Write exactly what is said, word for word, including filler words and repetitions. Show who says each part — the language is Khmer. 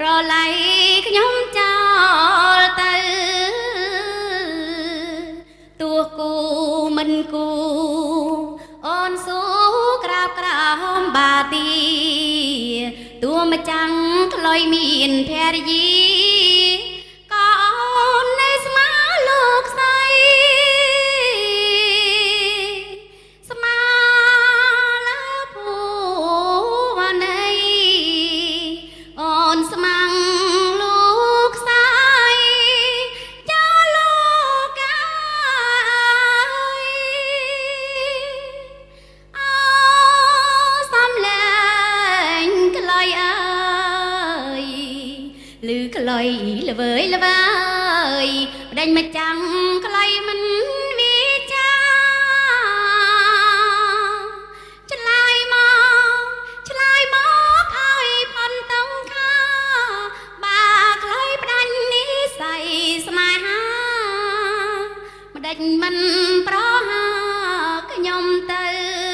Speaker 1: ឡៃខ្ញុំចោលទៅទោះគូមិនគូអូនស៊ូក្រាបក្រោមបាទីទោះមិនចាំងក្លុយមានភរិយាក៏អូននៅស្មាលោកស្រីស្មាលើភូវណីអូនស្មាំងលោកស្រីចាលោកកាយអូសំលែងក្លុយអើយឮក្លុយល្វើយល្វើយប្តេញមកចាំងក្លុយមិនវាចាឆ្លើយមកឆ្លើយមកឲ្យផុនតងខាបាក្លុយផ្ដាច់និស័យស្នេហាម្ដេចមិនប្រហាខ្ញុំទៅ